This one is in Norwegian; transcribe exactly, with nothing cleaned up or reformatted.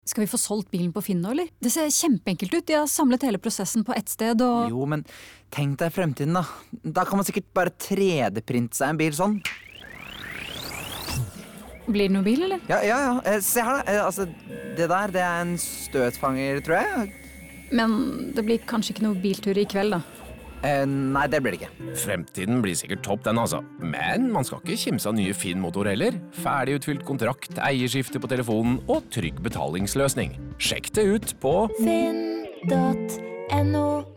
Skal vi få solgt bilen på Finn nå, eller? Det ser kjempeenkelt ut. De har samlet hele prosessen på ett sted, og... Jo, men tenk deg fremtiden, da. Da kan man sikkert bare tre D-printe seg en bil sånn. Blir det noen bil, eller? Ja, ja, ja. Eh, se her, da. Eh, altså, det der, det er en støtfanger, tror jeg. Men det blir kanskje ikke noen biltur i kveld, da? Eh, nei, det blir det ikke. Fremtiden blir sikkert topp den, altså. Men man skal ikke kimse av nye Finn-motor heller. Ferdigutfylt kontrakt, eierskifte på telefonen og trygg betalingsløsning. Sjekk det ut på finn punktum no.